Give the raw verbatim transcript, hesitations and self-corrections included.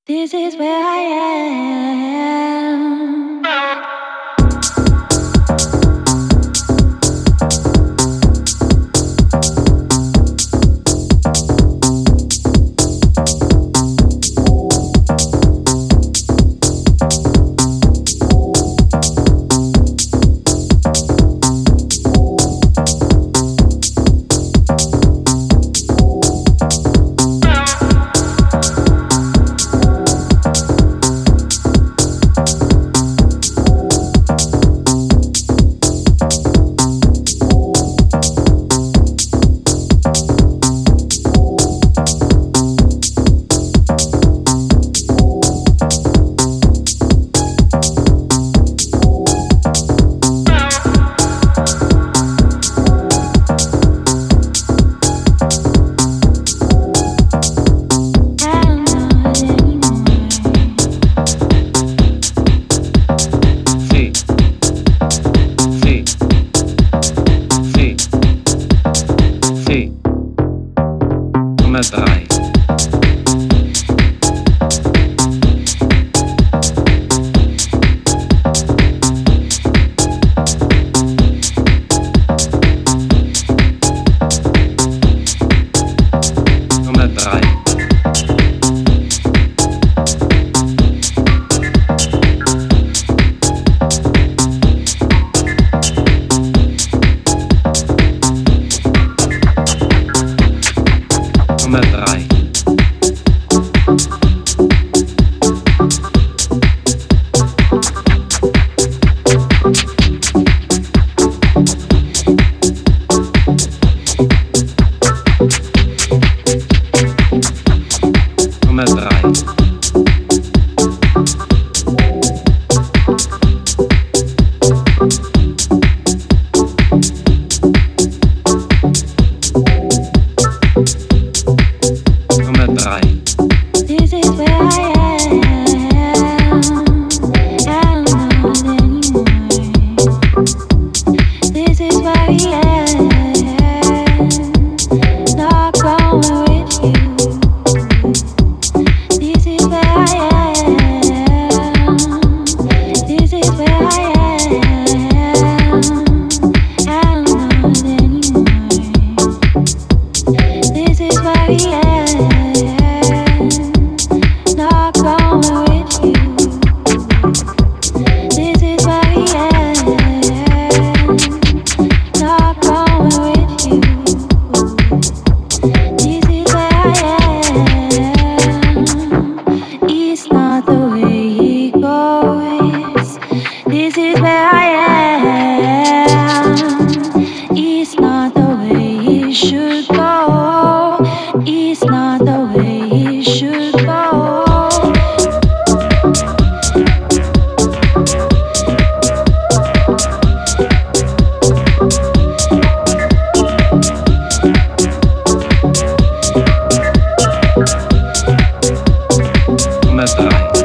This is where I am. drei. Nummer drei. Nummer drei. Nummer drei. Nummer drei. This is where I am. I'm not anymore. This is where I am. Not going with you. This is where I am. This is where I am. I'm not anymore. This is where I am. Not going with you. This is where I am. Not going with you. This is where I am. It's not the way it goes. This is where I am. It's not the way it should go. It's not the way it should go. Nummer drei.